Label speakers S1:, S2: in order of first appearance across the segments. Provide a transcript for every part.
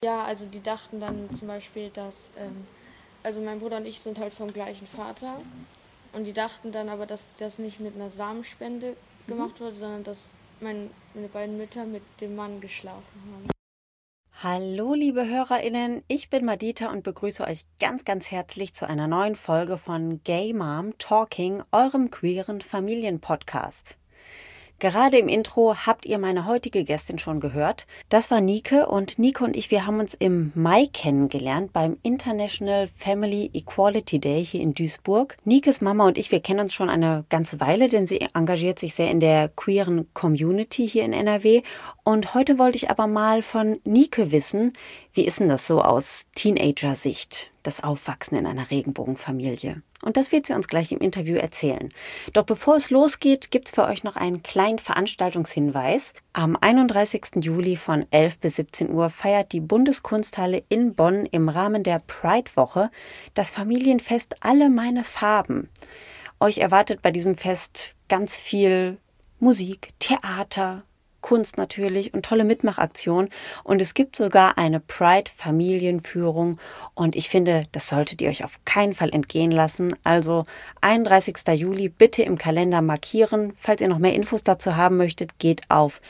S1: Ja, also die dachten dann zum Beispiel, dass, also mein Bruder und ich sind halt vom gleichen Vater und die dachten dann aber, dass das nicht mit einer Samenspende gemacht wurde, sondern dass meine beiden Mütter mit dem Mann geschlafen haben.
S2: Hallo liebe HörerInnen, ich bin Madita und begrüße euch ganz, ganz herzlich zu einer neuen Folge von Gay Mom Talking, eurem queeren Familienpodcast. Gerade im Intro habt ihr meine heutige Gästin schon gehört. Das war Nike und ich, wir haben uns im Mai kennengelernt beim International Family Equality Day hier in Duisburg. Nikes Mama und ich, wir kennen uns schon eine ganze Weile, denn sie engagiert sich sehr in der queeren Community hier in NRW. Und heute wollte ich aber mal von Nike wissen, wie ist denn das so aus Teenager-Sicht, das Aufwachsen in einer Regenbogenfamilie? Und das wird sie uns gleich im Interview erzählen. Doch bevor es losgeht, gibt's für euch noch einen kleinen Veranstaltungshinweis. Am 31. Juli von 11 bis 17 Uhr feiert die Bundeskunsthalle in Bonn im Rahmen der Pride-Woche das Familienfest Alle meine Farben. Euch erwartet bei diesem Fest ganz viel Musik, Theater, Kunst natürlich und tolle Mitmachaktionen. Und es gibt sogar eine Pride-Familienführung. Und ich finde, das solltet ihr euch auf keinen Fall entgehen lassen. Also 31. Juli bitte im Kalender markieren. Falls ihr noch mehr Infos dazu haben möchtet, geht auf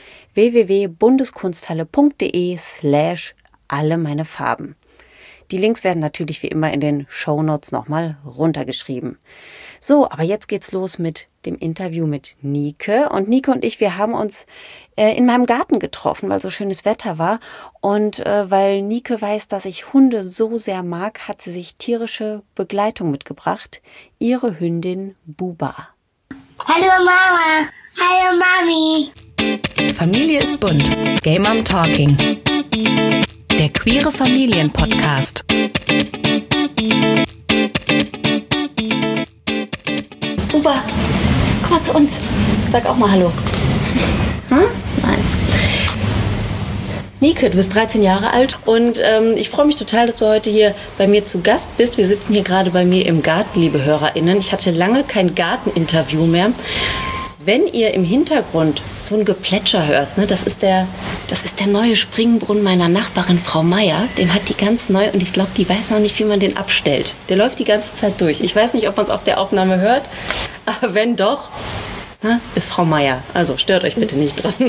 S2: www.bundeskunsthalle.de/alle meine Farben. Die Links werden natürlich wie immer in den Shownotes nochmal runtergeschrieben. So, aber jetzt geht's los mit dem Interview mit Nike. Und Nike und ich, wir haben uns in meinem Garten getroffen, weil so schönes Wetter war. Und weil Nike weiß, dass ich Hunde so sehr mag, hat sie sich tierische Begleitung mitgebracht. Ihre Hündin Buba.
S3: Hallo Mama. Hallo Mami.
S4: Familie ist bunt. Gay Mom Talking. Der queere Familienpodcast.
S2: Buba, komm mal zu uns. Sag auch mal Hallo. Hm? Nein. Nike, du bist 13 Jahre alt und ich freue mich total, dass du heute hier bei mir zu Gast bist. Wir sitzen hier gerade bei mir im Garten, liebe HörerInnen. Ich hatte lange kein Garteninterview mehr. Wenn ihr im Hintergrund so ein Geplätscher hört, ne, das ist der neue Springbrunnen meiner Nachbarin Frau Meier. Den hat die ganz neu und ich glaube, die weiß noch nicht, wie man den abstellt. Der läuft die ganze Zeit durch. Ich weiß nicht, ob man es auf der Aufnahme hört, aber wenn doch, ist Frau Meier. Also stört euch bitte nicht dran.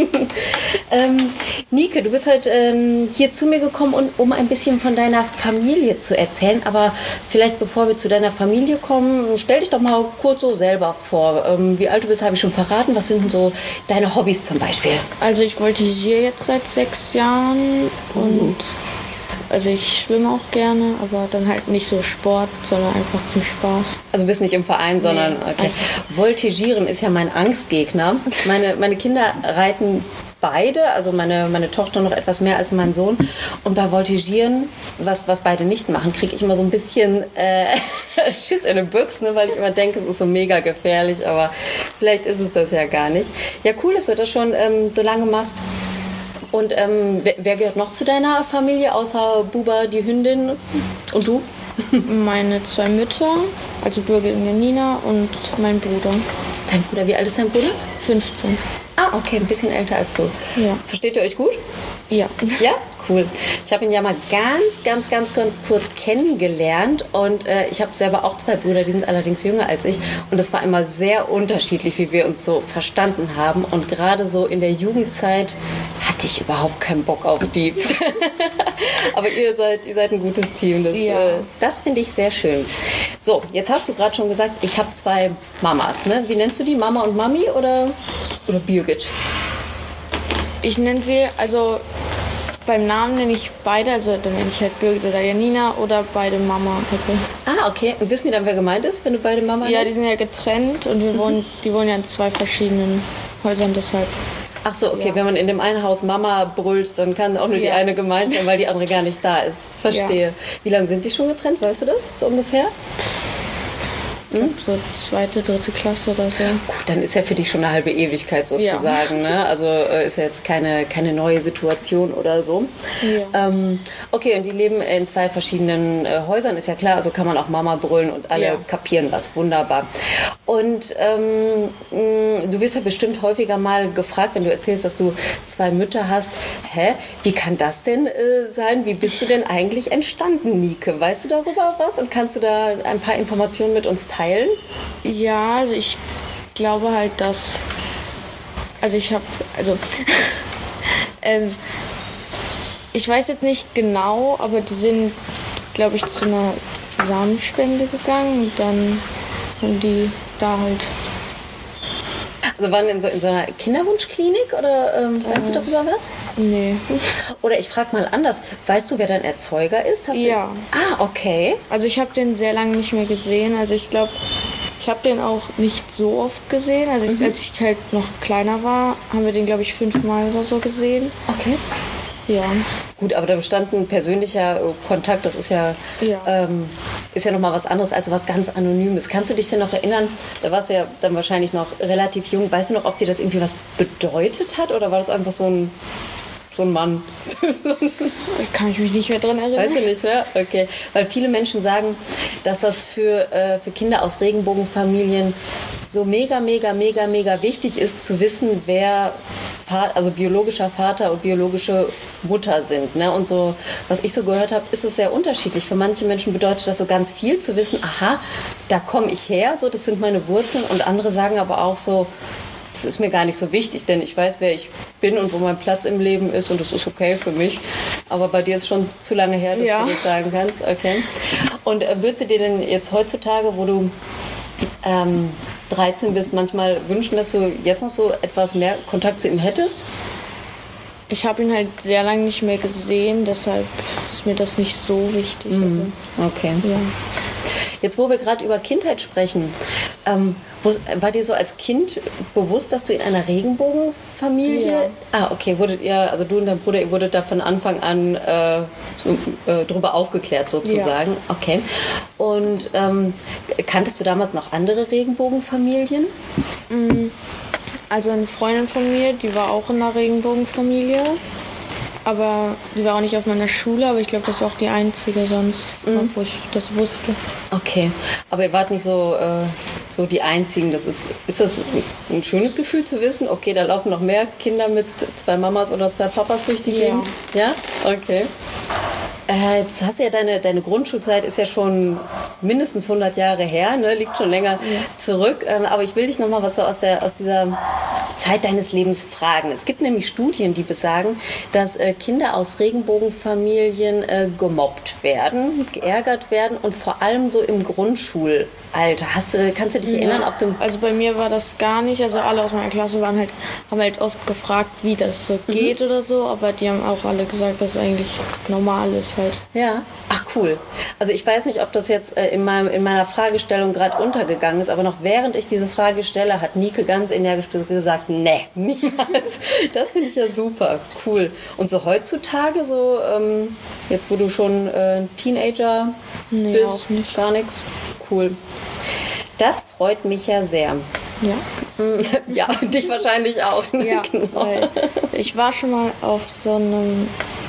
S2: Nike, du bist heute hier zu mir gekommen, um ein bisschen von deiner Familie zu erzählen. Aber vielleicht bevor wir zu deiner Familie kommen, stell dich doch mal kurz so selber vor. Wie alt du bist, habe ich schon verraten. Was sind denn so deine Hobbys zum Beispiel?
S1: Also ich voltigiere jetzt seit 6 Jahren und also ich schwimme auch gerne, aber dann halt nicht so Sport, sondern einfach zum Spaß.
S2: Also bist nicht im Verein, sondern okay. Voltigieren ist ja mein Angstgegner. Meine Kinder reiten beide, also meine Tochter noch etwas mehr als mein Sohn. Und bei Voltigieren, was beide nicht machen, kriege ich immer so ein bisschen Schiss in den Büchsen, weil ich immer denke, es ist so mega gefährlich, aber vielleicht ist es das ja gar nicht. Ja, cool, dass du das schon so lange machst. Und wer gehört noch zu deiner Familie, außer Buba, die Hündin und du?
S1: Meine 2 Mütter, also Birgit und Janina und mein Bruder.
S2: Dein Bruder, wie alt ist dein Bruder?
S1: 15.
S2: Ah, okay, ein bisschen älter als du.
S1: Ja.
S2: Versteht ihr euch gut?
S1: Ja.
S2: Ja? Cool. Ich habe ihn ja mal ganz kurz kennengelernt und ich habe selber auch 2 Brüder, die sind allerdings jünger als ich und es war immer sehr unterschiedlich, wie wir uns so verstanden haben und gerade so in der Jugendzeit hatte ich überhaupt keinen Bock auf die. Aber ihr seid ein gutes Team, das finde ich sehr schön. So, jetzt hast du gerade schon gesagt, ich habe 2 Mamas, ne? Wie nennst du die, Mama und Mami oder Birgit?
S1: Ich nenne sie, also beim Namen nenne ich beide, also dann nenne ich halt Birgit oder Janina oder beide Mama. Also.
S2: Ah, okay. Und wissen die dann, wer gemeint ist, wenn du beide Mama nennst?
S1: Ja, die sind ja getrennt und die wohnen ja in 2 verschiedenen Häusern, deshalb.
S2: Ach so, okay.
S1: Ja.
S2: Wenn man in dem einen Haus Mama brüllt, dann kann auch nur die eine gemeint sein, weil die andere gar nicht da ist. Verstehe. Ja. Wie lange sind die schon getrennt, weißt du das? So ungefähr?
S1: glaube so 2., 3. Klasse oder so.
S2: Gut, dann ist ja für dich schon eine halbe Ewigkeit sozusagen. Ne? Also ist ja jetzt keine neue Situation oder so.
S1: Ja.
S2: Okay, und die leben in 2 verschiedenen Häusern, ist ja klar. Also kann man auch Mama brüllen und alle kapieren was. Wunderbar. Und du wirst ja bestimmt häufiger mal gefragt, wenn du erzählst, dass du 2 Mütter hast. Wie kann das denn sein? Wie bist du denn eigentlich entstanden, Nike? Weißt du darüber was und kannst du da ein paar Informationen mit uns teilen?
S1: Ja, also ich glaube halt, dass... Also ich habe... Also... ich weiß jetzt nicht genau, aber die sind, glaube ich, zu einer Samenspende gegangen und dann haben die da halt...
S2: Also waren in so einer Kinderwunschklinik oder weißt du darüber was?
S1: Nee.
S2: Oder ich frage mal anders, weißt du, wer dein Erzeuger ist?
S1: Ja.
S2: Okay.
S1: Also ich habe den sehr lange nicht mehr gesehen. Also ich glaube, ich habe den auch nicht so oft gesehen. Also als ich halt noch kleiner war, haben wir den, glaube ich, 5-mal oder so gesehen.
S2: Okay.
S1: Ja.
S2: Gut, aber da bestand ein persönlicher Kontakt, das ist ja nochmal was anderes als was ganz Anonymes. Kannst du dich denn noch erinnern, da warst du ja dann wahrscheinlich noch relativ jung, weißt du noch, ob dir das irgendwie was bedeutet hat oder war das einfach so ein Mann?
S1: Kann ich mich nicht mehr dran erinnern.
S2: Weißt du nicht mehr? Okay. Weil viele Menschen sagen, dass das für Kinder aus Regenbogenfamilien so mega wichtig ist, zu wissen, wer also biologischer Vater und biologische Mutter sind. Ne? Und so, was ich so gehört habe, ist es sehr unterschiedlich. Für manche Menschen bedeutet das so ganz viel, zu wissen, aha, da komme ich her, so, das sind meine Wurzeln. Und andere sagen aber auch so, das ist mir gar nicht so wichtig, denn ich weiß, wer ich bin und wo mein Platz im Leben ist und das ist okay für mich. Aber bei dir ist schon zu lange her, dass du das sagen kannst. Okay. Und würdest du dir denn jetzt heutzutage, wo du 13 bist, manchmal wünschen, dass du jetzt noch so etwas mehr Kontakt zu ihm hättest?
S1: Ich habe ihn halt sehr lange nicht mehr gesehen, deshalb ist mir das nicht so wichtig.
S2: Okay.
S1: Ja.
S2: Jetzt, wo wir gerade über Kindheit sprechen, war dir so als Kind bewusst, dass du in einer Regenbogenfamilie...
S1: Ja.
S2: Okay, also du und dein Bruder, ihr wurdet da von Anfang an drüber aufgeklärt sozusagen. Ja. Okay. Und kanntest du damals noch andere Regenbogenfamilien?
S1: Also eine Freundin von mir, die war auch in einer Regenbogenfamilie. Aber die war auch nicht auf meiner Schule, aber ich glaube, das war auch die einzige sonst, wo ich das wusste.
S2: Okay, aber ihr wart nicht so die Einzigen. Ist das ein schönes Gefühl zu wissen, okay, da laufen noch mehr Kinder mit 2 Mamas oder 2 Papas durch die Gegend? Ja? Okay. Jetzt hast du ja deine Grundschulzeit ist ja schon mindestens 100 Jahre her, ne? Liegt schon länger zurück. Aber ich will dich noch mal was so aus dieser Zeit deines Lebens fragen. Es gibt nämlich Studien, die besagen, dass Kinder aus Regenbogenfamilien gemobbt werden, geärgert werden und vor allem so im Grundschulalter. Kannst du dich erinnern, ob du...
S1: Also bei mir war das gar nicht. Also alle aus meiner Klasse haben halt oft gefragt, wie das so geht oder so. Aber die haben auch alle gesagt, dass es eigentlich normal ist halt.
S2: Ja. Ach cool. Also ich weiß nicht, ob das jetzt in meiner Fragestellung gerade untergegangen ist, aber noch während ich diese Frage stelle, hat Nike ganz energisch gesagt, nee, niemals. Das finde ich ja super. Cool. Und so heutzutage, so jetzt wo du schon Teenager bist,
S1: auch nicht.
S2: Gar nichts. Cool. Das freut mich ja sehr.
S1: Ja.
S2: Ja, dich wahrscheinlich auch. Ne?
S1: Ja,
S2: genau.
S1: Weil ich war schon mal auf so einem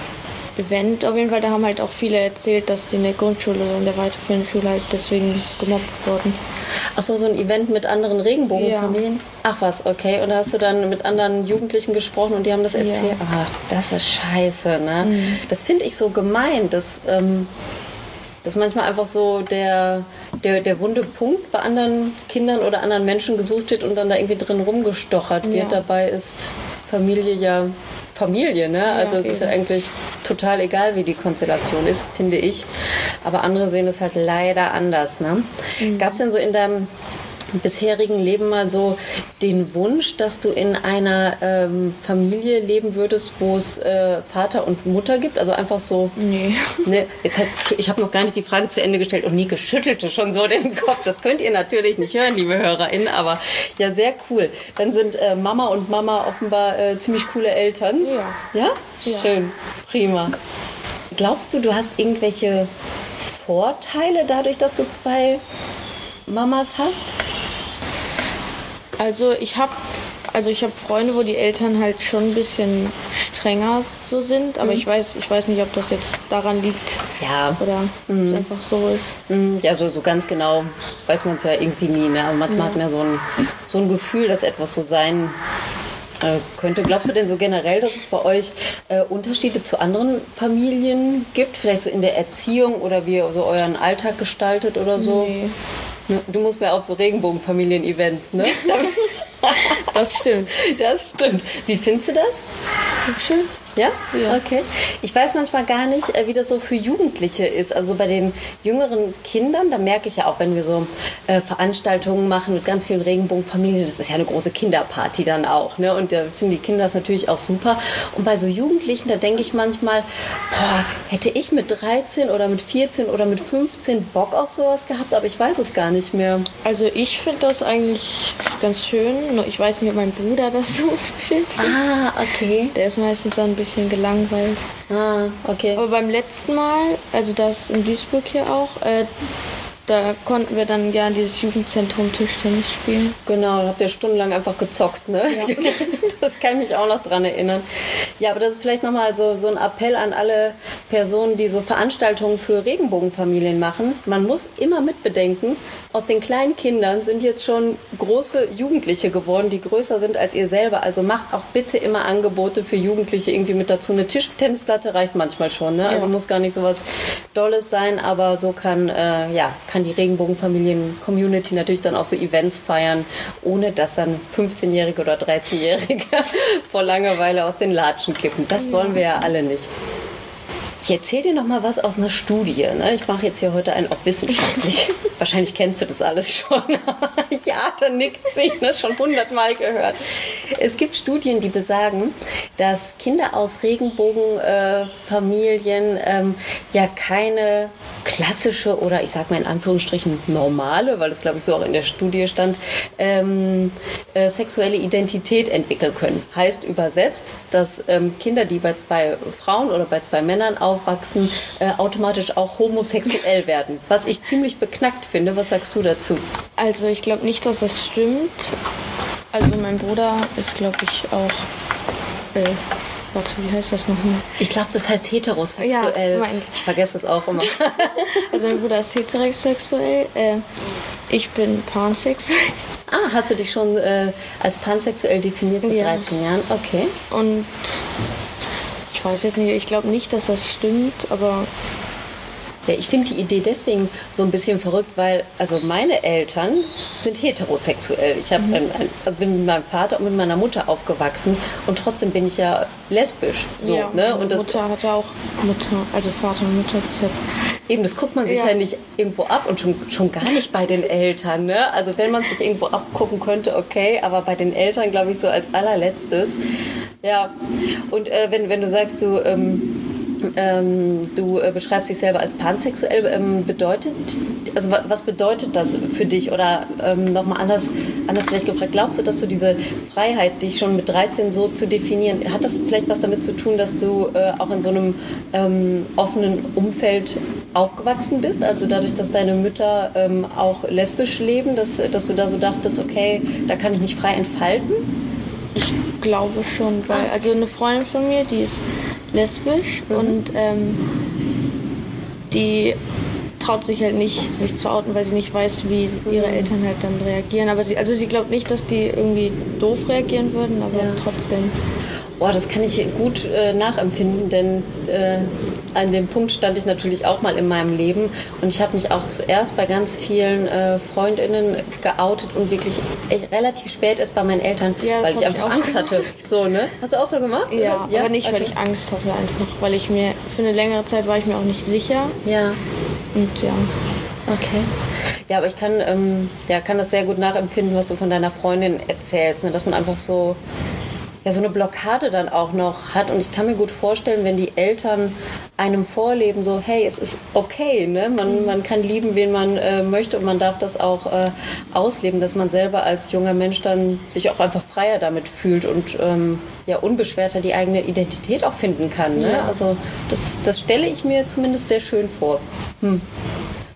S1: Event, auf jeden Fall, da haben halt auch viele erzählt, dass die in der Grundschule oder in der weiterführenden Schule halt deswegen gemobbt wurden.
S2: Ach so, ein Event mit anderen Regenbogenfamilien? Ja. Ach was, okay. Und da hast du dann mit anderen Jugendlichen gesprochen und die haben das erzählt? Ja. Ach, das ist scheiße, ne? Das finde ich so gemein, dass manchmal einfach so der wunde Punkt bei anderen Kindern oder anderen Menschen gesucht wird und dann da irgendwie drin rumgestochert wird. Dabei ist Familie ja Familie, ne? Also es ist ja eigentlich total egal, wie die Konstellation ist, finde ich. Aber andere sehen es halt leider anders, ne? Gab es denn so in deinem bisherigen Leben mal so den Wunsch, dass du in einer Familie leben würdest, wo es Vater und Mutter gibt? Also einfach so...
S1: Nee.
S2: Ne, ich habe noch gar nicht die Frage zu Ende gestellt und Nike schüttelte schon so den Kopf. Das könnt ihr natürlich nicht hören, liebe HörerInnen, aber ja, sehr cool. Dann sind Mama und Mama offenbar ziemlich coole Eltern.
S1: Ja.
S2: Ja?
S1: Ja.
S2: Schön, prima. Glaubst du, du hast irgendwelche Vorteile dadurch, dass du 2 Mamas hast?
S1: Also ich habe Freunde, wo die Eltern halt schon ein bisschen strenger so sind, aber ich weiß nicht, ob das jetzt daran liegt oder es einfach so ist.
S2: Ja, so ganz genau weiß man es ja irgendwie nie, ne? Aber manchmal hat man ja so ein Gefühl, dass etwas so sein könnte. Glaubst du denn so generell, dass es bei euch Unterschiede zu anderen Familien gibt? Vielleicht so in der Erziehung oder wie ihr so euren Alltag gestaltet oder so?
S1: Nee.
S2: Du musst mehr auf so Regenbogen-Familien-Events, ne?
S1: Das stimmt.
S2: Das stimmt. Wie findest du das?
S1: Schön.
S2: Ja?
S1: Ja.
S2: Okay. Ich weiß manchmal gar nicht, wie das so für Jugendliche ist. Also bei den jüngeren Kindern, da merke ich ja auch, wenn wir so Veranstaltungen machen mit ganz vielen Regenbogenfamilien, das ist ja eine große Kinderparty dann auch. Ne? Und da finden die Kinder das natürlich auch super. Und bei so Jugendlichen, da denke ich manchmal, hätte ich mit 13 oder mit 14 oder mit 15 Bock auf sowas gehabt, aber ich weiß es gar nicht mehr.
S1: Also ich finde das eigentlich ganz schön. Nur ich weiß nicht, ob mein Bruder das so findet.
S2: Ah, okay.
S1: Der ist meistens dann ein bisschen gelangweilt.
S2: Ah, okay.
S1: Aber beim letzten Mal, also das in Duisburg hier auch, da konnten wir dann gerne dieses Jugendzentrum Tischtennis spielen.
S2: Genau, da habt ihr stundenlang einfach gezockt, ne? Ja. Das kann ich mich auch noch dran erinnern. Ja, aber das ist vielleicht nochmal so ein Appell an alle Personen, die so Veranstaltungen für Regenbogenfamilien machen. Man muss immer mitbedenken, aus den kleinen Kindern sind jetzt schon große Jugendliche geworden, die größer sind als ihr selber. Also macht auch bitte immer Angebote für Jugendliche irgendwie mit dazu. Eine Tischtennisplatte reicht manchmal schon, ne? Also muss gar nicht so was Dolles sein, aber so kann die Regenbogenfamilien-Community natürlich dann auch so Events feiern, ohne dass dann 15-Jährige oder 13-Jährige vor Langeweile aus den Latschen kippen. Das wollen wir ja alle nicht. Ich erzähle dir noch mal was aus einer Studie. Ne? Ich mache jetzt hier heute einen auch wissenschaftlich. Wahrscheinlich kennst du das alles schon. Ja, da nickt sie, ne? Schon 100-mal gehört. Es gibt Studien, die besagen, dass Kinder aus Regenbogenfamilien keine klassische oder ich sag mal in Anführungsstrichen normale, weil das glaube ich so auch in der Studie stand, sexuelle Identität entwickeln können. Heißt übersetzt, dass Kinder, die bei 2 Frauen oder bei 2 Männern aufwachsen, automatisch auch homosexuell werden. Was ich ziemlich beknackt finde. Was sagst du dazu?
S1: Also ich glaube nicht, dass das stimmt. Also mein Bruder ist, glaube ich, auch... wie heißt das nochmal?
S2: Ich glaube, das heißt heterosexuell.
S1: Ja,
S2: ich vergesse es auch immer.
S1: Also mein Bruder ist heterosexuell. Ich bin pansexuell.
S2: Ah, hast du dich schon als pansexuell definiert mit 13 Jahren? Okay.
S1: Und ich weiß jetzt nicht, ich glaube nicht, dass das stimmt, aber...
S2: Ja, ich finde die Idee deswegen so ein bisschen verrückt, weil also meine Eltern sind heterosexuell. Ich bin mit meinem Vater und mit meiner Mutter aufgewachsen und trotzdem bin ich ja lesbisch. So,
S1: ja,
S2: ne?
S1: Und Mutter hatte auch also Vater und Mutter. Deshalb.
S2: Eben, das guckt man sich ja nicht irgendwo ab und schon gar nicht bei den Eltern. Ne? Also wenn man sich irgendwo abgucken könnte, okay, aber bei den Eltern glaube ich so als allerletztes. Ja, und wenn du sagst, du beschreibst dich selber als pansexuell, was bedeutet das für dich? Oder nochmal anders vielleicht gefragt, glaubst du, dass du diese Freiheit, dich schon mit 13 so zu definieren, hat das vielleicht was damit zu tun, dass du auch in so einem offenen Umfeld aufgewachsen bist? Also dadurch, dass deine Mütter auch lesbisch leben, dass du da so dachtest, okay, da kann ich mich frei entfalten?
S1: Ich glaube schon, weil also eine Freundin von mir, die ist lesbisch und die traut sich halt nicht, sich zu outen, weil sie nicht weiß, wie ihre Eltern halt dann reagieren. Aber sie glaubt nicht, dass die irgendwie doof reagieren würden, aber trotzdem.
S2: Oh, das kann ich gut nachempfinden, denn an dem Punkt stand ich natürlich auch mal in meinem Leben und ich habe mich auch zuerst bei ganz vielen Freundinnen geoutet und wirklich relativ spät erst bei meinen Eltern, weil ich einfach Angst hatte. So, ne? Hast du auch so gemacht?
S1: Ja, aber nicht, weil ich Angst hatte einfach, weil ich mir, für eine längere Zeit war ich mir auch nicht sicher.
S2: Ja.
S1: Und ja.
S2: Okay. Ja, aber ich kann das sehr gut nachempfinden, was du von deiner Freundin erzählst, ne? Dass man einfach so eine Blockade dann auch noch hat. Und ich kann mir gut vorstellen, wenn die Eltern einem vorleben, so, hey, es ist okay, ne? Man kann lieben, wen man möchte und man darf das auch ausleben, dass man selber als junger Mensch dann sich auch einfach freier damit fühlt und unbeschwerter die eigene Identität auch finden kann. Ne? Ja. Also das stelle ich mir zumindest sehr schön vor.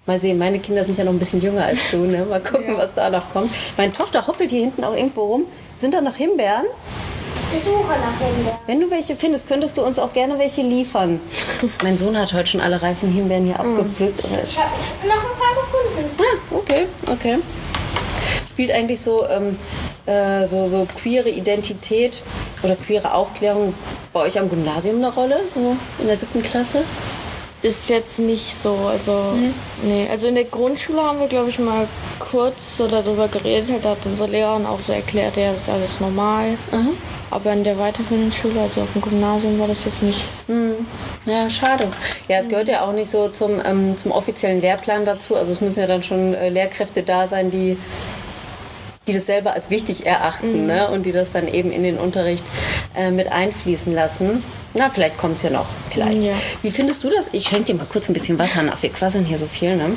S2: Mal sehen, meine Kinder sind ja noch ein bisschen jünger als du, ne? Mal gucken, was da noch kommt. Meine Tochter hoppelt hier hinten auch irgendwo rum. Sind da noch Himbeeren?
S3: Ich suche nach Himbeeren.
S2: Wenn du welche findest, könntest du uns auch gerne welche liefern. Mein Sohn hat heute schon alle reifen Himbeeren hier abgepflückt.
S3: Ich habe noch ein paar gefunden.
S2: Ah, okay. Spielt eigentlich so queere Identität oder queere Aufklärung bei euch am Gymnasium eine Rolle, so in der 7. Klasse?
S1: Ist jetzt nicht so, also nee. Also in der Grundschule haben wir, glaube ich, mal kurz so darüber geredet, halt hat unsere Lehrerin auch so erklärt, ja, das ist alles normal. Aber in der weiterführenden Schule, also auf dem Gymnasium, war das jetzt nicht.
S2: Ja, schade. Ja, es gehört ja auch nicht so zum offiziellen Lehrplan dazu. Also es müssen ja dann schon Lehrkräfte da sein, die das selber als wichtig erachten, ne? Und die das dann eben in den Unterricht mit einfließen lassen. Na, vielleicht kommt es ja noch. Vielleicht.
S1: Ja.
S2: Wie findest du das? Ich schenke dir mal kurz ein bisschen Wasser nach. Wir quasseln hier so viel, ne?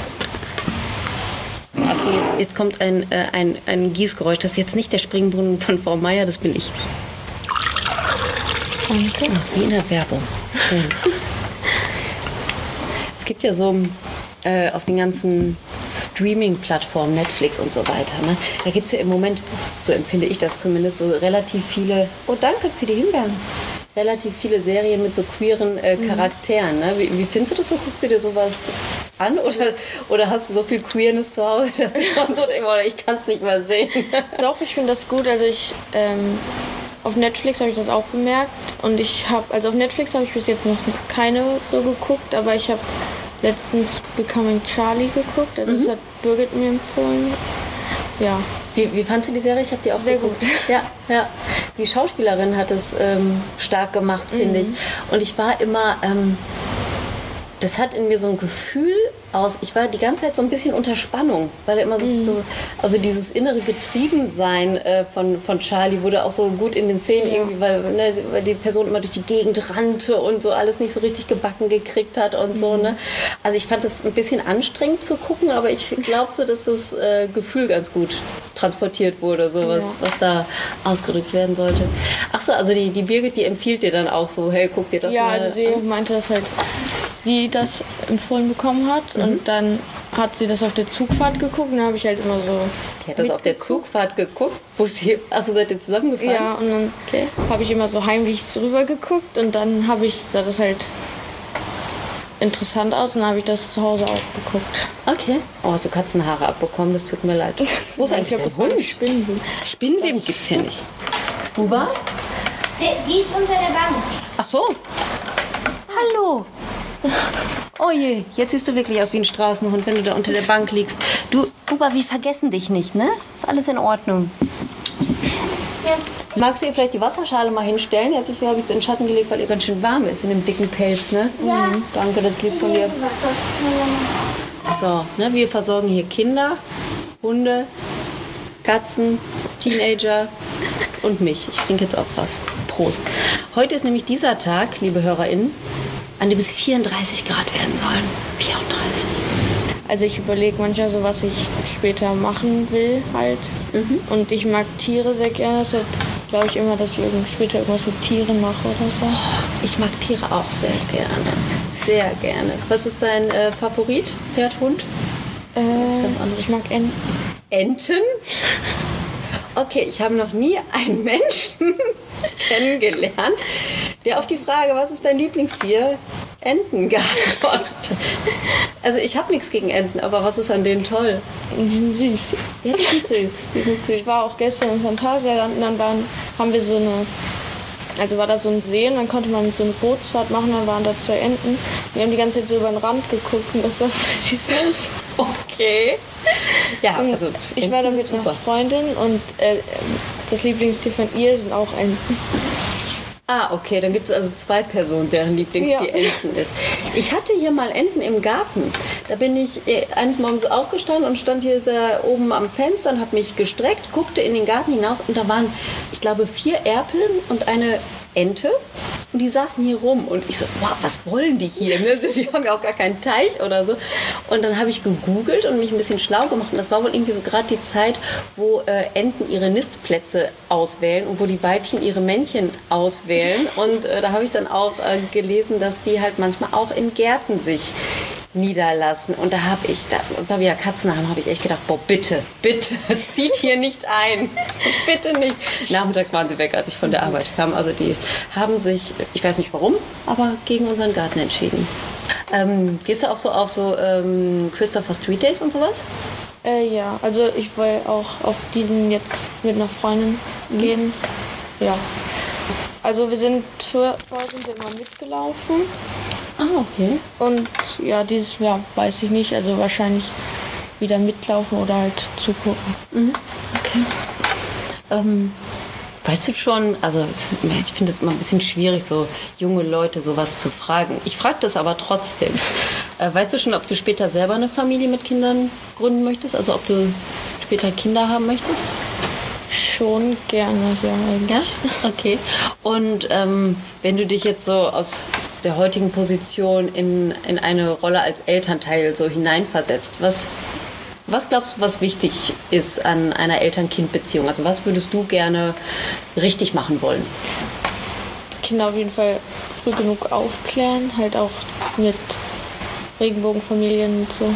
S2: Achtung, jetzt kommt ein Gießgeräusch. Das ist jetzt nicht der Springbrunnen von Frau Meier, das bin ich.
S1: Danke.
S2: Wie in der Werbung. Es gibt ja so auf den ganzen Streaming-Plattformen, Netflix und so weiter, ne? Da gibt es ja im Moment, so empfinde ich das zumindest, so relativ viele, oh danke für die Himbeeren, relativ viele Serien mit so queeren Charakteren. Ne? Wie findest du das so? Guckst du dir sowas an oder hast du so viel Queerness zu Hause, dass du schon so denkst, ich kann es nicht mal sehen?
S1: Doch, ich finde das gut. Also auf Netflix habe ich das auch bemerkt. Und auf Netflix habe ich bis jetzt noch keine so geguckt, aber ich habe letztens Becoming Charlie geguckt. Also das hat Birgit mir empfohlen. Ja.
S2: Wie fandst du die Serie? Ich habe die auch
S1: sehr
S2: geguckt.
S1: gut.
S2: Ja. Die Schauspielerin hat es stark gemacht, finde ich. Und ich war immer, das hat in mir so ein Gefühl ich war die ganze Zeit so ein bisschen unter Spannung, weil er immer also dieses innere Getriebensein von Charlie wurde auch so gut in den Szenen irgendwie, weil die Person immer durch die Gegend rannte und so alles nicht so richtig gebacken gekriegt hat und so, ne? Also ich fand das ein bisschen anstrengend zu gucken, aber ich glaube so, dass das Gefühl ganz gut transportiert wurde, so was da ausgedrückt werden sollte. Ach so, also die Birgit, die empfiehlt dir dann auch so, hey, guck dir das mal an.
S1: Ja, also sie meinte, dass halt sie das empfohlen bekommen hat und dann hat sie das auf der Zugfahrt geguckt und dann habe ich halt immer so.
S2: Die hat das auf der Zugfahrt geguckt? Seid ihr zusammengefahren?
S1: Ja, und dann habe ich immer so heimlich drüber geguckt und dann sah das halt interessant aus und dann habe ich das zu Hause auch geguckt.
S2: Okay. Oh, hast du Katzenhaare abbekommen? Das tut mir leid. Wo ist eigentlich der Hund? Spinnenweben gibt's hier nicht. Buba?
S3: Die ist unter der Bank.
S2: Ach so. Hallo. Oh je, jetzt siehst du wirklich aus wie ein Straßenhund, wenn du da unter der Bank liegst. Du, Buba, wir vergessen dich nicht, ne? Ist alles in Ordnung.
S3: Ja.
S2: Magst du ihr vielleicht die Wasserschale mal hinstellen? Jetzt habe ich es in den Schatten gelegt, weil ihr ganz schön warm ist in dem dicken Pelz, ne?
S3: Ja.
S2: Danke, das ist lieb von dir. So, ne, wir versorgen hier Kinder, Hunde, Katzen, Teenager und mich. Ich trinke jetzt auch was. Prost. Heute ist nämlich dieser Tag, liebe HörerInnen, an dem es 34 Grad werden sollen. 34.
S1: Also ich überlege manchmal so, was ich später machen will halt. Und ich mag Tiere sehr gerne, deshalb glaube ich immer, dass ich später irgendwas mit Tieren mache oder so.
S2: Ich mag Tiere auch sehr gerne. Sehr gerne. Was ist dein Favorit? Pferd, Hund? Was ganz anderes.
S1: Ich mag Enten.
S2: Enten? Okay, ich habe noch nie einen Menschen kennengelernt, der auf die Frage, was ist dein Lieblingstier, Enten geantwortet. Also ich habe nichts gegen Enten, aber was ist an denen toll?
S1: Die sind süß.
S2: Ja, die sind süß. Die sind süß.
S1: Ich war auch gestern im Phantasialand und dann haben wir war da so ein See und dann konnte man so eine Bootsfahrt machen, dann waren da 2 Enten. Die haben die ganze Zeit so über den Rand geguckt und das sah voll süß aus.
S2: Okay. Ja, also
S1: ich war da mit einer Freundin und das Lieblingstier von ihr sind auch Enten.
S2: Ah, okay, dann gibt es also 2 Personen, deren Lieblingstier Enten ist. Ich hatte hier mal Enten im Garten. Da bin ich eines Morgens aufgestanden und stand hier da oben am Fenster und habe mich gestreckt, guckte in den Garten hinaus und da waren, ich glaube, 4 Erpel und eine Ente. Und die saßen hier rum und ich so, wow, was wollen die hier? Ne? Die haben ja auch gar keinen Teich oder so. Und dann habe ich gegoogelt und mich ein bisschen schlau gemacht. Und das war wohl irgendwie so gerade die Zeit, wo Enten ihre Nistplätze auswählen und wo die Weibchen ihre Männchen auswählen. Und da habe ich dann auch gelesen, dass die halt manchmal auch in Gärten sich niederlassen. Und da habe ich, weil wir ja Katzen haben, habe ich echt gedacht, boah, bitte, zieht hier nicht ein. Bitte nicht. Nachmittags waren sie weg, als ich von der Arbeit kam. Also die haben sich, ich weiß nicht warum, aber gegen unseren Garten entschieden. Gehst du auch so auf so Christopher Street Days und sowas?
S1: Ja, also ich will auch auf diesen jetzt mit einer Freundin gehen. Ja. Also wir sind vorher sind wir immer mitgelaufen.
S2: Ah, okay.
S1: Und ja, dieses Jahr weiß ich nicht. Also wahrscheinlich wieder mitlaufen oder halt zugucken.
S2: Okay. Weißt du schon, also ich finde es immer ein bisschen schwierig, so junge Leute sowas zu fragen. Ich frage das aber trotzdem. Weißt du schon, ob du später selber eine Familie mit Kindern gründen möchtest? Also ob du später Kinder haben möchtest?
S1: Schon gerne, ja, eigentlich.
S2: Ja? Okay. Und wenn du dich jetzt so aus der heutigen Position in eine Rolle als Elternteil so hineinversetzt, was glaubst du, was wichtig ist an einer Eltern-Kind-Beziehung? Also was würdest du gerne richtig machen wollen?
S1: Kinder auf jeden Fall früh genug aufklären, halt auch mit Regenbogenfamilien und so.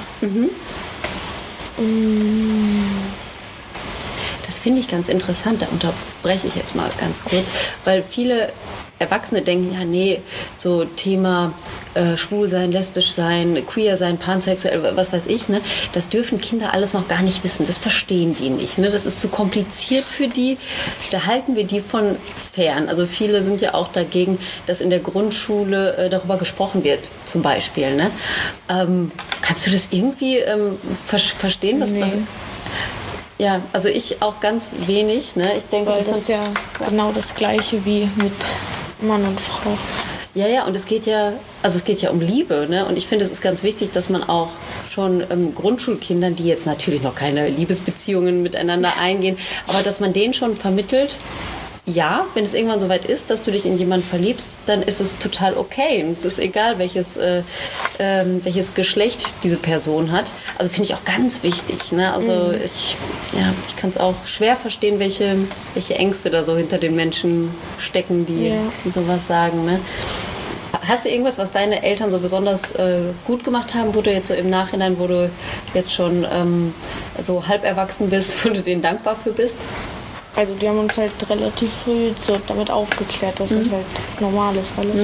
S2: Das finde ich ganz interessant, da unterbreche ich jetzt mal ganz kurz, weil viele Erwachsene denken, ja nee, so Thema schwul sein, lesbisch sein, queer sein, pansexuell, was weiß ich, ne, das dürfen Kinder alles noch gar nicht wissen, das verstehen die nicht, ne, das ist zu kompliziert für die, da halten wir die von fern. Also viele sind ja auch dagegen, dass in der Grundschule darüber gesprochen wird, zum Beispiel, ne. Kannst du das irgendwie verstehen?
S1: Nee.
S2: Ja, also ich auch ganz wenig, ne, ich denke,
S1: Weil das ist ja genau das Gleiche wie mit Mann und Frau.
S2: Ja, und es geht ja um Liebe, ne? Und ich finde, es ist ganz wichtig, dass man auch schon Grundschulkindern, die jetzt natürlich noch keine Liebesbeziehungen miteinander eingehen, aber dass man denen schon vermittelt, ja, wenn es irgendwann soweit ist, dass du dich in jemanden verliebst, dann ist es total okay. Und es ist egal, welches Geschlecht diese Person hat. Also finde ich auch ganz wichtig. Ne? Also ich kann es auch schwer verstehen, welche Ängste da so hinter den Menschen stecken, die sowas sagen. Ne? Hast du irgendwas, was deine Eltern so besonders gut gemacht haben, wo du jetzt so im Nachhinein, wo du jetzt schon so halb erwachsen bist, wo du denen dankbar für bist?
S1: Also die haben uns halt relativ früh so damit aufgeklärt, dass es halt normal ist alles.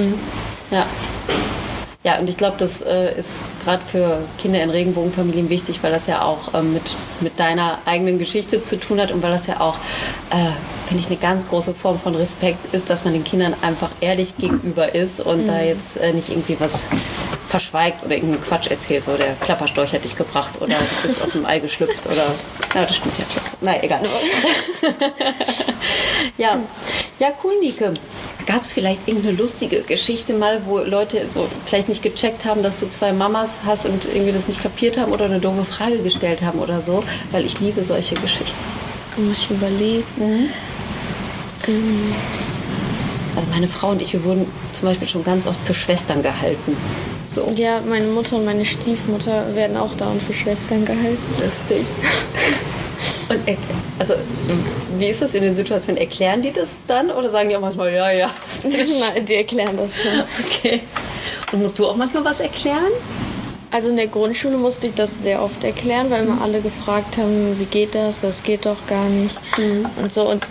S2: Ja, und ich glaube, das ist gerade für Kinder in Regenbogenfamilien wichtig, weil das ja auch mit deiner eigenen Geschichte zu tun hat und weil das ja auch, finde ich, eine ganz große Form von Respekt ist, dass man den Kindern einfach ehrlich gegenüber ist und da jetzt nicht irgendwie was verschweigt oder irgendeinen Quatsch erzählt, so der Klapperstorch hat dich gebracht oder du bist aus dem Ei geschlüpft oder, ja, das stimmt ja vielleicht. Nein, egal. Ja, cool, Nike. Gab es vielleicht irgendeine lustige Geschichte mal, wo Leute so vielleicht nicht gecheckt haben, dass du zwei Mamas hast und irgendwie das nicht kapiert haben oder eine doofe Frage gestellt haben oder so? Weil ich liebe solche Geschichten.
S1: Muss ich überlegen.
S2: Also meine Frau und ich, wir wurden zum Beispiel schon ganz oft für Schwestern gehalten. So.
S1: Ja, meine Mutter und meine Stiefmutter werden auch dauernd für Schwestern gehalten.
S2: Lustig. Und also, wie ist das in den Situationen? Erklären die das dann oder sagen die auch manchmal, ja?
S1: Nein, die erklären das schon.
S2: Okay. Und musst du auch manchmal was erklären?
S1: Also in der Grundschule musste ich das sehr oft erklären, weil immer alle gefragt haben, wie geht das? Das geht doch gar nicht. Und so. Und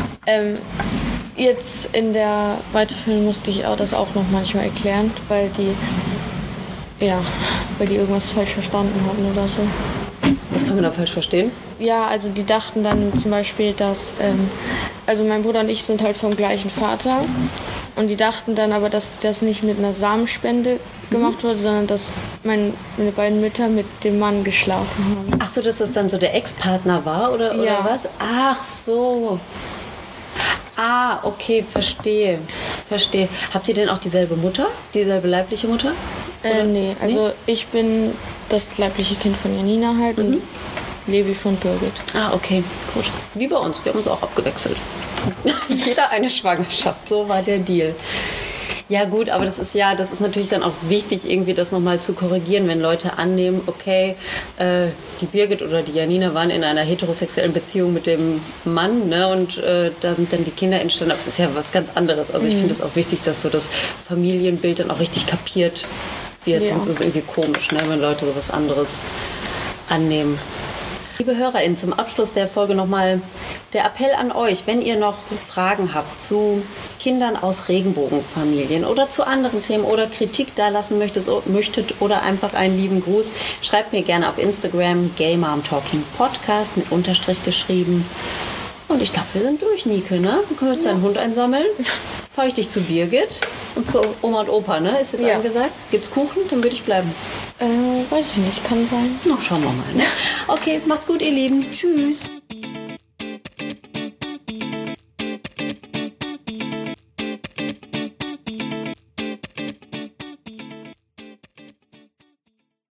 S1: jetzt in der Weiterführung musste ich das auch noch manchmal erklären, weil die irgendwas falsch verstanden hatten oder so.
S2: Was kann man da falsch verstehen?
S1: Ja, also die dachten dann zum Beispiel, dass, also mein Bruder und ich sind halt vom gleichen Vater und die dachten dann aber, dass das nicht mit einer Samenspende gemacht wurde, sondern dass meine beiden Mütter mit dem Mann geschlafen haben.
S2: Ach so, dass das dann so der Ex-Partner war oder was? Ach so. Ah, okay, verstehe. Habt ihr denn auch dieselbe Mutter? Dieselbe leibliche Mutter?
S1: Nee, also ich bin das leibliche Kind von Janina halt und Levi von Birgit.
S2: Ah, okay, gut. Wie bei uns, wir haben uns auch abgewechselt. Jeder eine Schwangerschaft, so war der Deal. Ja gut, aber das ist natürlich dann auch wichtig, irgendwie das nochmal zu korrigieren, wenn Leute annehmen, okay, die Birgit oder die Janina waren in einer heterosexuellen Beziehung mit dem Mann, ne, und da sind dann die Kinder entstanden, aber es ist ja was ganz anderes. Also ich finde es auch wichtig, dass so das Familienbild dann auch richtig kapiert wird.
S1: Ja.
S2: Sonst ist es irgendwie komisch, ne, wenn Leute sowas anderes annehmen. Liebe HörerInnen, zum Abschluss der Folge nochmal der Appell an euch, wenn ihr noch Fragen habt zu Kindern aus Regenbogenfamilien oder zu anderen Themen oder Kritik da lassen möchtet oder einfach einen lieben Gruß, schreibt mir gerne auf Instagram GayMomTalkingPodcast mit Unterstrich geschrieben. Und ich glaube, wir sind durch, Nike, ne? Wir können jetzt einen Hund einsammeln. Fahre ich dich zu Birgit und zu Oma und Opa, ne? Ist jetzt angesagt. Gibt's Kuchen? Dann würde ich bleiben.
S1: Weiß ich nicht, kann sein.
S2: Na, schauen wir mal, ne? Okay, macht's gut, ihr Lieben. Tschüss.